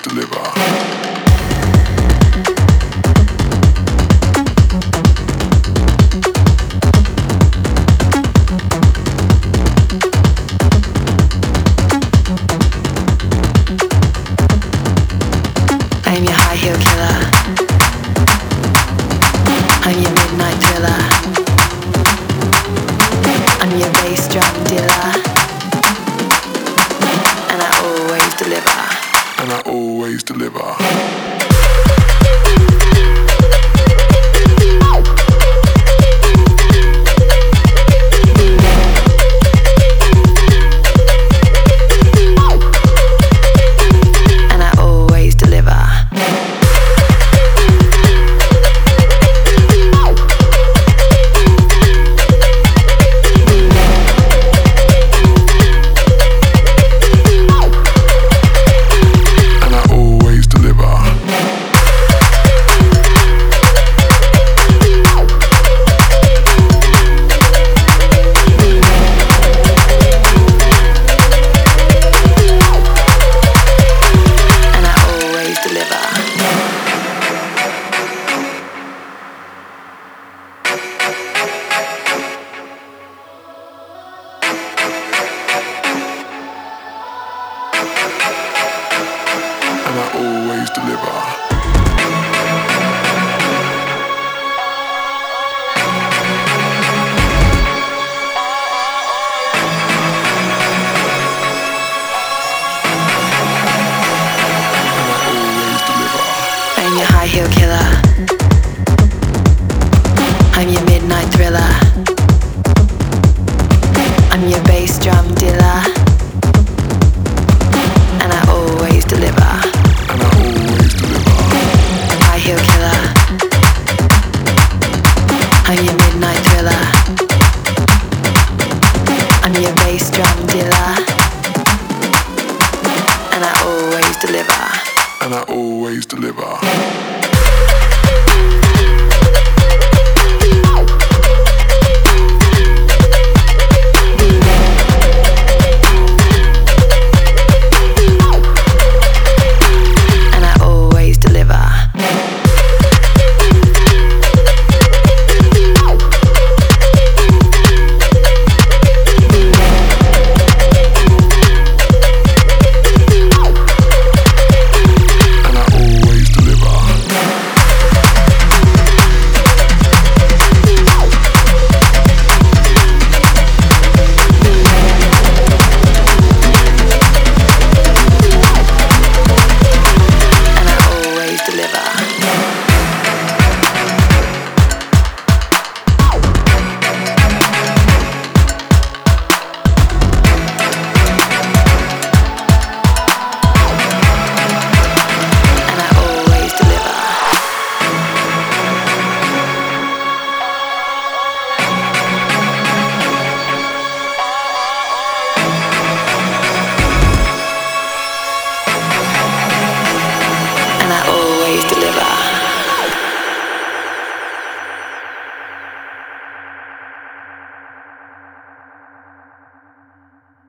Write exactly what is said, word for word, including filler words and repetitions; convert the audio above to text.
deliver. I'm your high heel killer. I'm your midnight thriller. I'm your bass drum dealer. And I always deliver. And I always deliver. Always deliver. I'm your high heel killer. I'm your midnight thriller. I'm your bass drum dealer. And I always deliver. And I always deliver. High heel killer. I'm your midnight thriller. I'm your bass drum dealer. And I always deliver. And I always deliver.